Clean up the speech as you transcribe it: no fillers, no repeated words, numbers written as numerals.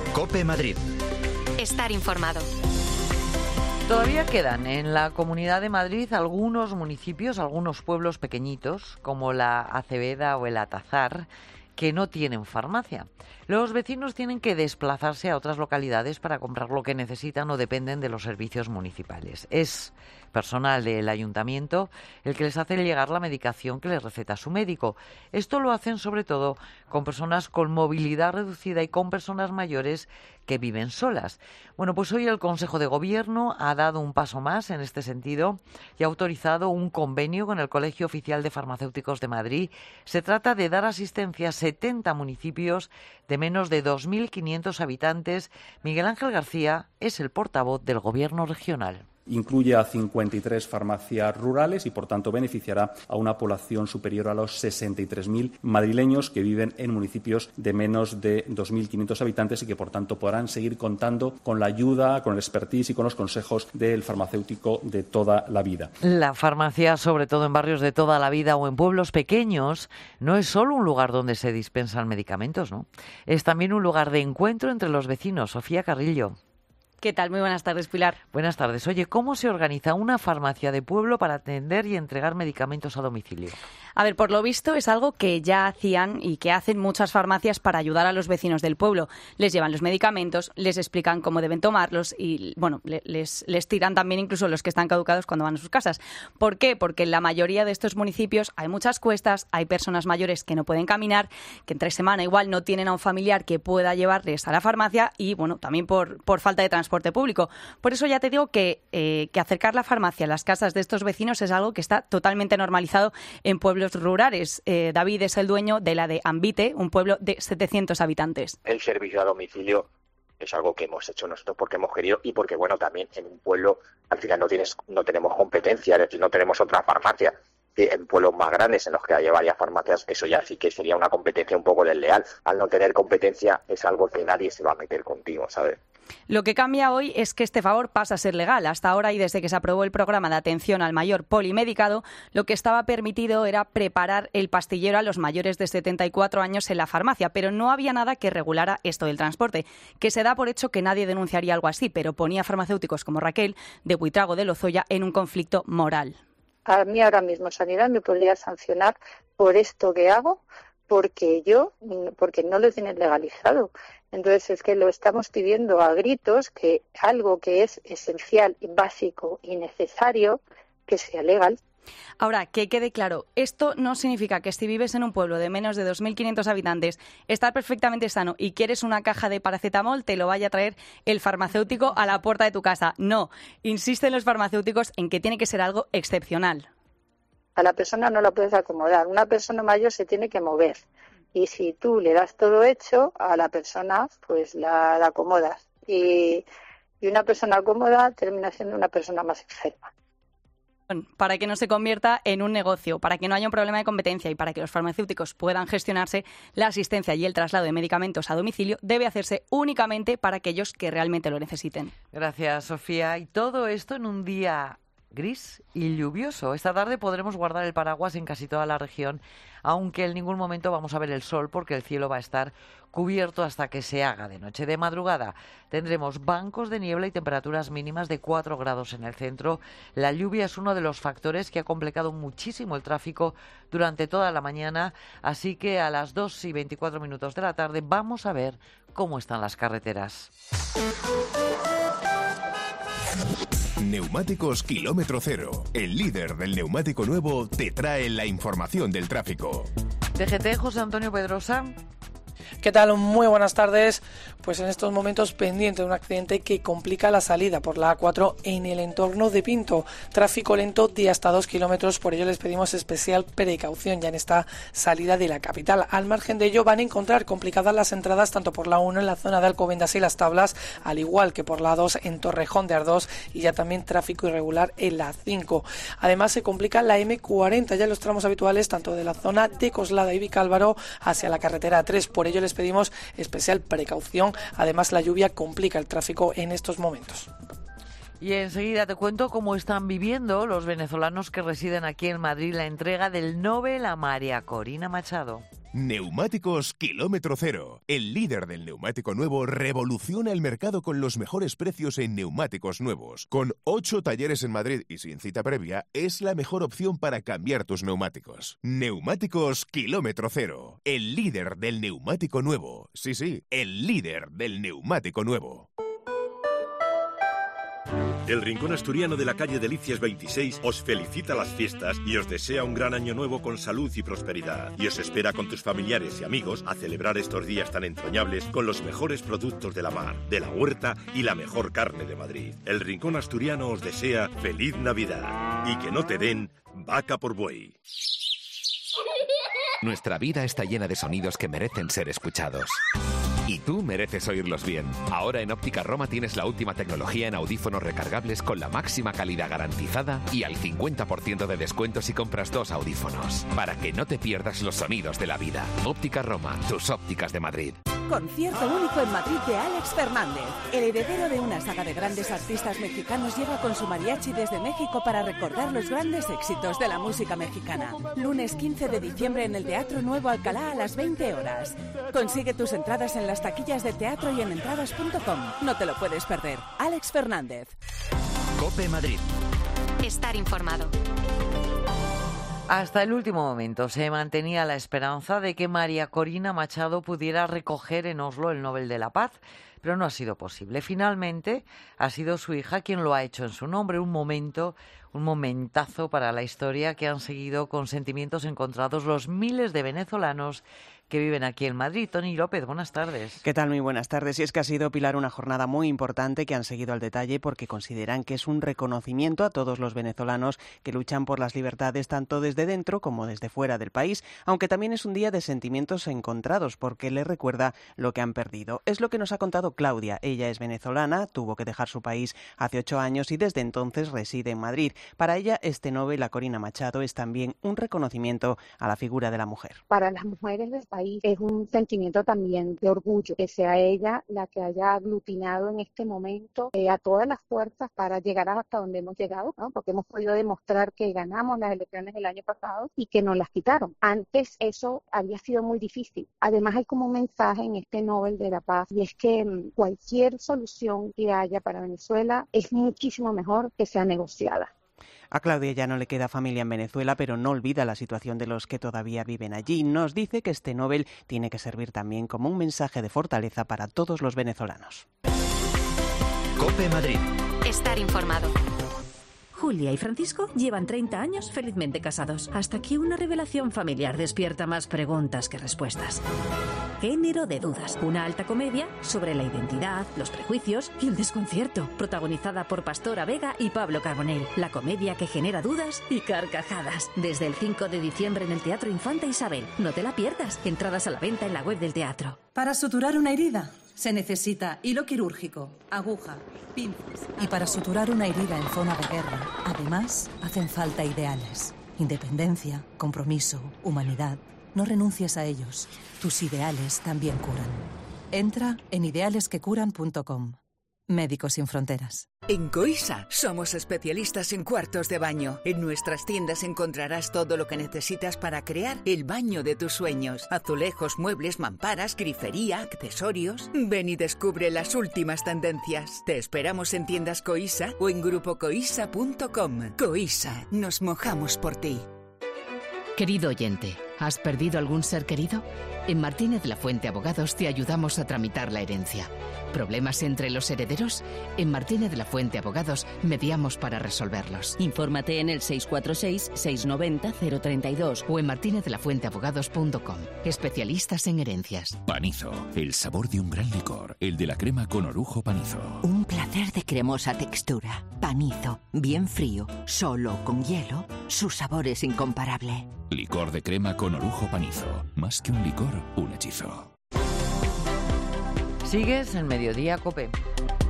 COPE Madrid. Estar informado. Todavía quedan en la Comunidad de Madrid algunos municipios, algunos pueblos pequeñitos, como la Aceveda o el Atazar, que no tienen farmacia. Los vecinos tienen que desplazarse a otras localidades para comprar lo que necesitan o dependen de los servicios municipales. Es personal del ayuntamiento el que les hace llegar la medicación que les receta su médico. Esto lo hacen sobre todo con personas con movilidad reducida y con personas mayores que viven solas. Bueno, pues hoy el Consejo de Gobierno ha dado un paso más en este sentido y ha autorizado un convenio con el Colegio Oficial de Farmacéuticos de Madrid. Se trata de dar asistencia a 70 municipios de menos de 2.500 habitantes. Miguel Ángel García es el portavoz del Gobierno regional. Incluye a 53 farmacias rurales y, por tanto, beneficiará a una población superior a los 63.000 madrileños que viven en municipios de menos de 2.500 habitantes y que, por tanto, podrán seguir contando con la ayuda, con el expertise y con los consejos del farmacéutico de toda la vida. La farmacia, sobre todo en barrios de toda la vida o en pueblos pequeños, no es solo un lugar donde se dispensan medicamentos, ¿no? Es también un lugar de encuentro entre los vecinos. Sofía Carrillo. ¿Qué tal? Muy buenas tardes, Pilar. Buenas tardes. Oye, ¿cómo se organiza una farmacia de pueblo para atender y entregar medicamentos a domicilio? A ver, por lo visto es algo que ya hacían y que hacen muchas farmacias para ayudar a los vecinos del pueblo. Les llevan los medicamentos, les explican cómo deben tomarlos y, bueno, les tiran también incluso los que están caducados cuando van a sus casas. ¿Por qué? Porque en la mayoría de estos municipios hay muchas cuestas, hay personas mayores que no pueden caminar, que entre semana igual no tienen a un familiar que pueda llevarles a la farmacia y, bueno, también por falta de transporte público. Por eso ya te digo que acercar la farmacia a las casas de estos vecinos es algo que está totalmente normalizado en pueblos rurales. David es el dueño de la de Ambite, un pueblo de 700 habitantes. El servicio a domicilio es algo que hemos hecho nosotros porque hemos querido y porque, bueno, también en un pueblo al final no tenemos competencia, es decir, no tenemos otra farmacia. En pueblos más grandes en los que hay varias farmacias, eso ya sí que sería una competencia un poco desleal. Al no tener competencia es algo que nadie se va a meter contigo, ¿sabes? Lo que cambia hoy es que este favor pasa a ser legal. Hasta ahora y desde que se aprobó el programa de atención al mayor polimedicado, lo que estaba permitido era preparar el pastillero a los mayores de 74 años en la farmacia, pero no había nada que regulara esto del transporte, que se da por hecho que nadie denunciaría algo así, pero ponía a farmacéuticos como Raquel, de Buitrago de Lozoya, en un conflicto moral. A mí ahora mismo Sanidad me podría sancionar por esto que hago, porque no lo tienen legalizado. Entonces es que lo estamos pidiendo a gritos, que algo que es esencial, básico y necesario, que sea legal. Ahora, que quede claro, esto no significa que si vives en un pueblo de menos de 2.500 habitantes, estar perfectamente sano y quieres una caja de paracetamol, te lo vaya a traer el farmacéutico a la puerta de tu casa. No, insisten los farmacéuticos en que tiene que ser algo excepcional. A la persona no la puedes acomodar. Una persona mayor se tiene que mover. Y si tú le das todo hecho, a la persona pues la acomodas. Y una persona cómoda termina siendo una persona más enferma. Para que no se convierta en un negocio, para que no haya un problema de competencia y para que los farmacéuticos puedan gestionarse, la asistencia y el traslado de medicamentos a domicilio debe hacerse únicamente para aquellos que realmente lo necesiten. Gracias, Sofía. Y todo esto en un día gris y lluvioso. Esta tarde podremos guardar el paraguas en casi toda la región, aunque en ningún momento vamos a ver el sol porque el cielo va a estar cubierto hasta que se haga de noche. De madrugada tendremos bancos de niebla y temperaturas mínimas de 4 grados en el centro. La lluvia es uno de los factores que ha complicado muchísimo el tráfico durante toda la mañana, así que a las 2:24 de la tarde vamos a ver cómo están las carreteras. Neumáticos Kilómetro Cero, el líder del neumático nuevo, te trae la información del tráfico. TGT, José Antonio Pedrosa. ¿Qué tal? Muy buenas tardes. Pues en estos momentos pendiente de un accidente que complica la salida por la A4 en el entorno de Pinto. Tráfico lento de hasta 2 kilómetros, por ello les pedimos especial precaución ya en esta salida de la capital. Al margen de ello van a encontrar complicadas las entradas tanto por la 1 en la zona de Alcobendas y Las Tablas, al igual que por la 2 en Torrejón de Ardós y ya también tráfico irregular en la 5. Además se complica la M40 ya en los tramos habituales tanto de la zona de Coslada y Vicálvaro hacia la carretera 3. Por ello les pedimos especial precaución. Además, la lluvia complica el tráfico en estos momentos. Y enseguida te cuento cómo están viviendo los venezolanos que residen aquí en Madrid la entrega del Nobel a María Corina Machado. Neumáticos Kilómetro Cero. El líder del neumático nuevo revoluciona el mercado con los mejores precios en neumáticos nuevos. Con 8 talleres en Madrid y sin cita previa, es la mejor opción para cambiar tus neumáticos. Neumáticos Kilómetro Cero. El líder del neumático nuevo. Sí, el líder del neumático nuevo. El Rincón Asturiano de la calle Delicias 26 os felicita las fiestas y os desea un gran año nuevo con salud y prosperidad. Y os espera con tus familiares y amigos a celebrar estos días tan entrañables con los mejores productos de la mar, de la huerta y la mejor carne de Madrid. El Rincón Asturiano os desea feliz Navidad y que no te den vaca por buey. Nuestra vida está llena de sonidos que merecen ser escuchados. Y tú mereces oírlos bien. Ahora en Óptica Roma tienes la última tecnología en audífonos recargables con la máxima calidad garantizada y al 50% de descuento si compras 2 audífonos. Para que no te pierdas los sonidos de la vida. Óptica Roma, tus ópticas de Madrid. Concierto único en Madrid de Alex Fernández. El heredero de una saga de grandes artistas mexicanos llega con su mariachi desde México para recordar los grandes éxitos de la música mexicana. Lunes 15 de diciembre en el Teatro Nuevo Alcalá a las 20 horas. Consigue tus entradas en las taquillas de teatro y en entradas.com. No te lo puedes perder. Alex Fernández. COPE Madrid. Estar informado. Hasta el último momento se mantenía la esperanza de que María Corina Machado pudiera recoger en Oslo el Nobel de la Paz, pero no ha sido posible. Finalmente ha sido su hija quien lo ha hecho en su nombre. Un momentazo para la historia que han seguido con sentimientos encontrados los miles de venezolanos que viven aquí en Madrid. Tony López, buenas tardes. ¿Qué tal? Muy buenas tardes. Y es que ha sido, Pilar, una jornada muy importante que han seguido al detalle porque consideran que es un reconocimiento a todos los venezolanos que luchan por las libertades tanto desde dentro como desde fuera del país, aunque también es un día de sentimientos encontrados porque les recuerda lo que han perdido. Es lo que nos ha contado Claudia. Ella es venezolana, tuvo que dejar su país hace 8 años y desde entonces reside en Madrid. Para ella, este Nobel a Corina Machado es también un reconocimiento a la figura de la mujer. Para las mujeres del país es un sentimiento también de orgullo, que sea ella la que haya aglutinado en este momento a todas las fuerzas para llegar hasta donde hemos llegado, ¿no? Porque hemos podido demostrar que ganamos las elecciones el año pasado y que nos las quitaron. Antes eso había sido muy difícil. Además hay como un mensaje en este Nobel de la Paz y es que cualquier solución que haya para Venezuela es muchísimo mejor que sea negociada. A Claudia ya no le queda familia en Venezuela, pero no olvida la situación de los que todavía viven allí. Nos dice que este Nobel tiene que servir también como un mensaje de fortaleza para todos los venezolanos. COPE Madrid. Estar informado. Julia y Francisco llevan 30 años felizmente casados, hasta que una revelación familiar despierta más preguntas que respuestas. Género de dudas, una alta comedia sobre la identidad, los prejuicios y el desconcierto, protagonizada por Pastora Vega y Pablo Carbonell. La comedia que genera dudas y carcajadas. Desde el 5 de diciembre en el Teatro Infanta Isabel. No te la pierdas. Entradas a la venta en la web del teatro. Para suturar una herida se necesita hilo quirúrgico, aguja, pinzas. Y para suturar una herida en zona de guerra, además, hacen falta ideales. Independencia, compromiso, humanidad. No renuncies a ellos. Tus ideales también curan. Entra en idealesquecuran.com. Médicos Sin Fronteras. En Coisa somos especialistas en cuartos de baño. En nuestras tiendas encontrarás todo lo que necesitas para crear el baño de tus sueños. Azulejos, muebles, mamparas, grifería, accesorios. Ven y descubre las últimas tendencias. Te esperamos en tiendas Coisa o en grupocoisa.com. Coisa, nos mojamos por ti. Querido oyente, ¿has perdido algún ser querido? En Martínez Lafuente Abogados te ayudamos a tramitar la herencia. ¿Problemas entre los herederos? En Martínez Lafuente Abogados mediamos para resolverlos. Infórmate en el 646-690-032 o en martinezlafuenteabogados.com. Especialistas en herencias. Panizo, el sabor de un gran licor, el de la crema con orujo Panizo. Un placer de cremosa textura. Panizo, bien frío, solo con hielo, su sabor es incomparable. Licor de crema con orujo Panizo. Más que un licor, un hechizo. Sigues en Mediodía COPE.